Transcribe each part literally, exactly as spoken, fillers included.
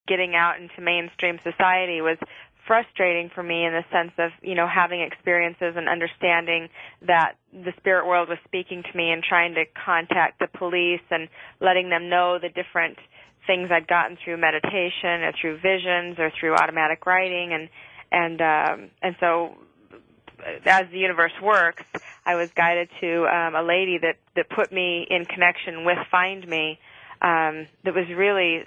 getting out into mainstream society was frustrating for me in the sense of, you know, having experiences and understanding that the spirit world was speaking to me and trying to contact the police and letting them know the different things I'd gotten through meditation or through visions or through automatic writing. And, and, um, and so as the universe works, I was guided to um, a lady that, that put me in connection with Find Me. Um, that was really...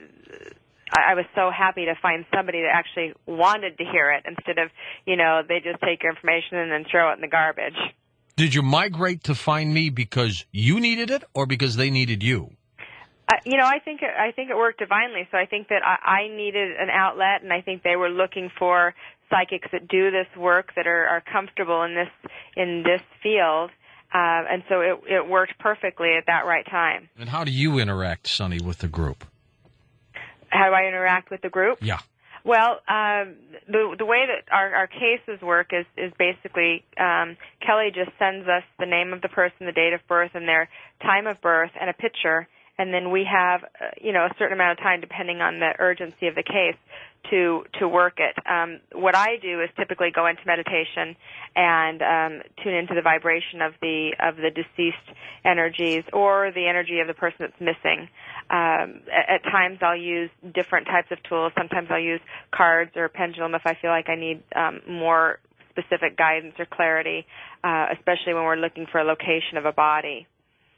I was so happy to find somebody that actually wanted to hear it instead of, you know, they just take your information and then throw it in the garbage. Did you migrate to Find Me because you needed it or because they needed you? Uh, you know, I think it, I think it worked divinely. So I think that I, I needed an outlet, and I think they were looking for psychics that do this work, that are, are comfortable in this in this field. Uh, and so it, it worked perfectly at that right time. And how do you interact, Sonny, with the group? How do I interact with the group? Yeah. Well, um, the the way that our, our cases work is is basically um, Kelly just sends us the name of the person, the date of birth, and their time of birth, and a picture, and then we have uh, you know a certain amount of time, depending on the urgency of the case, to to work it. Um, what I do is typically go into meditation and um, tune into the vibration of the of the deceased energies or the energy of the person that's missing. Um, at, at times, I'll use different types of tools. Sometimes I'll use cards or a pendulum if I feel like I need um, more specific guidance or clarity, uh, especially when we're looking for a location of a body.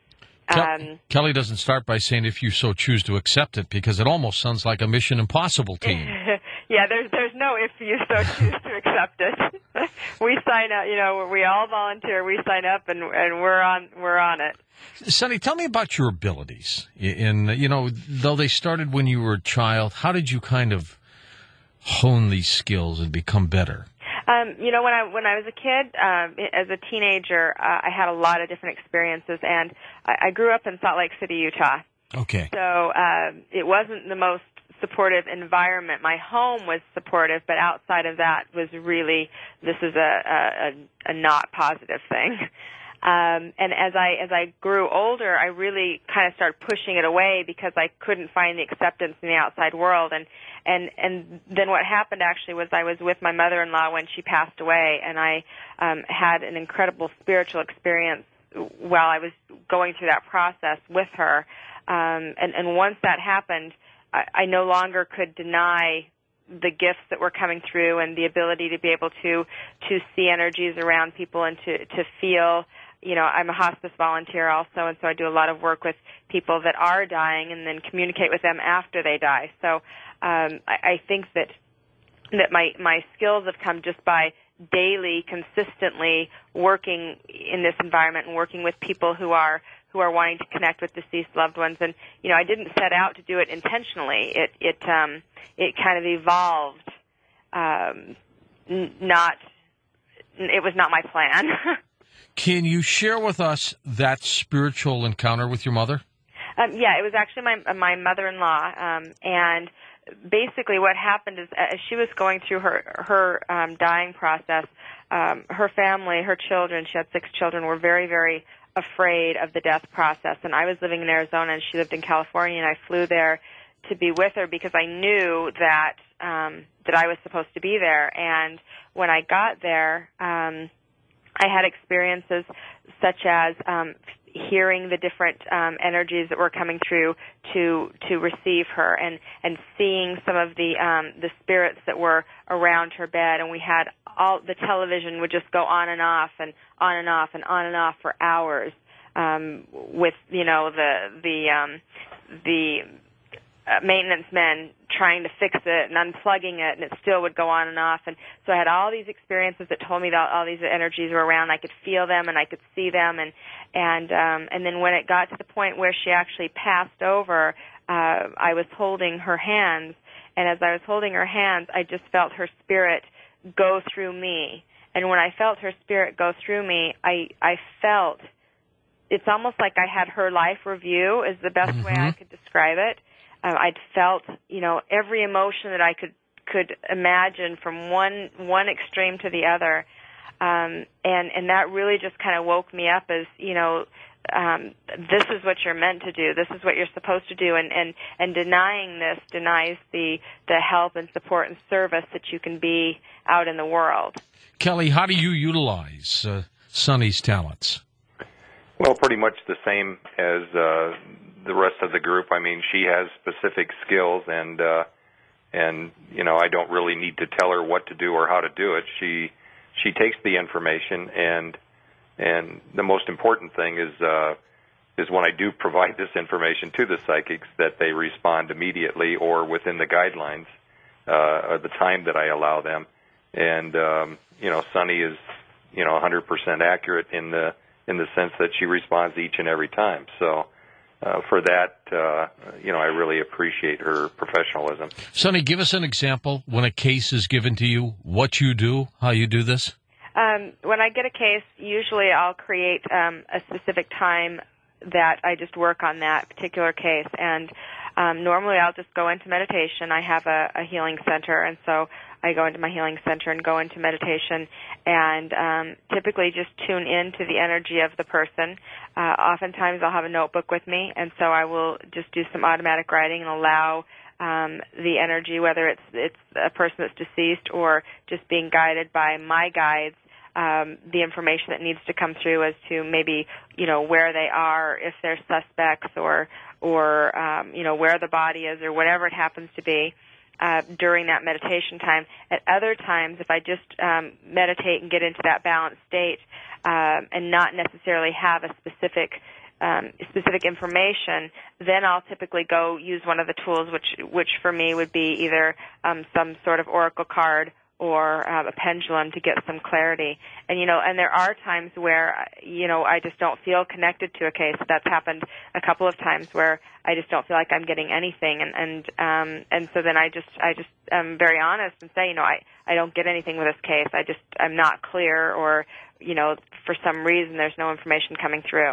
Um, Kelly doesn't start by saying if you so choose to accept it, because it almost sounds like a Mission Impossible team. Yeah, there's there's no if you so choose to accept it. We sign up, you know, we all volunteer, we sign up, and and we're on we're on it. Sonny, tell me about your abilities. In you know, though they started when you were a child, how did you kind of hone these skills and become better? Um, you know, when I when I was a kid, um, as a teenager, uh, I had a lot of different experiences, and I, I grew up in Salt Lake City, Utah. Okay. So uh, it wasn't the most supportive environment. My home was supportive, but outside of that was really, this is a, a, a not positive thing. Um, and as I as I grew older, I really kind of started pushing it away because I couldn't find the acceptance in the outside world. And and and then what happened actually was I was with my mother-in-law when she passed away, and I um, had an incredible spiritual experience while I was going through that process with her. Um, and and once that happened, I, I no longer could deny the gifts that were coming through and the ability to be able to to see energies around people and to to feel. You know, I'm a hospice volunteer also, and so I do a lot of work with people that are dying and then communicate with them after they die. So um, I, I think that that my, my skills have come just by daily, consistently working in this environment and working with people who are who are wanting to connect with deceased loved ones. And, you know, I didn't set out to do it intentionally. It it um, it kind of evolved. Um, n- not, it was not my plan. Can you share with us that spiritual encounter with your mother? Um, yeah, it was actually my my mother-in-law, um, and basically what happened is as she was going through her her um, dying process, um, her family, her children, she had six children, were very, very afraid of the death process. And I was living in Arizona, and she lived in California, and I flew there to be with her because I knew that um, that I was supposed to be there. And when I got there, um, I had experiences such as um, hearing the different um, energies that were coming through to to receive her, and, and seeing some of the um, the spirits that were around her bed. And we had all the television would just go on and off and on and off and on and off for hours um, with you know the the um, the Uh, maintenance men trying to fix it and unplugging it, and it still would go on and off. And so I had all these experiences that told me that all these energies were around. I could feel them and I could see them. And and um, and then when it got to the point where she actually passed over, uh, I was holding her hands, and as I was holding her hands, I just felt her spirit go through me. And when I felt her spirit go through me, I I felt it's almost like I had her life review is the best mm-hmm. way I could describe it. Uh, I'd felt, you know, every emotion that I could could imagine from one one extreme to the other, um, and and that really just kind of woke me up as, you know, um, this is what you're meant to do, this is what you're supposed to do, and, and, and denying this denies the, the help and support and service that you can be out in the world. Kelly, how do you utilize uh, Sonny's talents? Well, pretty much the same as uh, the rest of the group. I mean, she has specific skills, and uh, and you know, I don't really need to tell her what to do or how to do it. She she takes the information, and and the most important thing is uh, is when I do provide this information to the psychics, that they respond immediately or within the guidelines uh, of the time that I allow them. And um, you know, Sonny is you know one hundred percent accurate in the in the sense that she responds each and every time. So uh, for that, uh, you know, I really appreciate her professionalism. Sonny, give us an example when a case is given to you, what you do, how you do this. Um, when I get a case, usually I'll create um, a specific time that I just work on that particular case. And um, normally I'll just go into meditation. I have a, a healing center, and so I go into my healing center and go into meditation and um, typically just tune into the energy of the person. Uh, oftentimes I'll have a notebook with me, and so I will just do some automatic writing and allow um, the energy, whether it's it's a person that's deceased or just being guided by my guides, um, the information that needs to come through as to maybe, you know, where they are, if they're suspects, or, or um, you know, where the body is, or whatever it happens to be. Uh, during that meditation time. At other times, if I just um, meditate and get into that balanced state um, and not necessarily have a specific um, specific information, then I'll typically go use one of the tools, which which for me would be either um, some sort of oracle card or uh, a pendulum to get some clarity. And, you know, and there are times where, you know, I just don't feel connected to a case. That's happened a couple of times where I just don't feel like I'm getting anything. And, and, um, and so then I just, I just am very honest and say, you know, I, I don't get anything with this case. I just, I'm not clear, or, you know, for some reason there's no information coming through.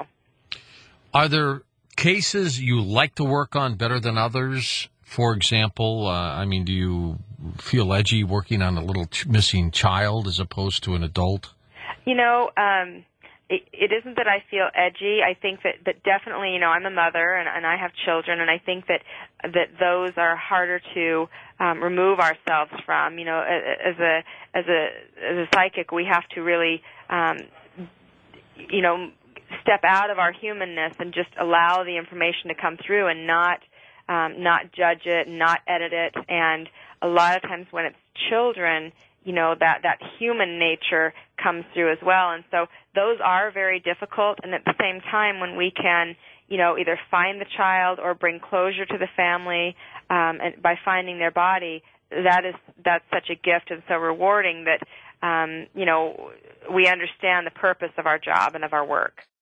Are there cases you like to work on better than others? For example, uh, I mean, do you feel edgy working on a little ch- missing child as opposed to an adult? You know, um, it, it isn't that I feel edgy. I think that, that definitely, you know, I'm a mother and, and I have children, and I think that that those are harder to um, remove ourselves from. You know, as a as a as a psychic, we have to really, um, you know, step out of our humanness and just allow the information to come through and not. Um, not judge it, not edit it, and a lot of times when it's children, you know, that, that human nature comes through as well. And so those are very difficult, and at the same time when we can, you know, either find the child or bring closure to the family um, and by finding their body, that is that's such a gift and so rewarding that, um, you know, we understand the purpose of our job and of our work.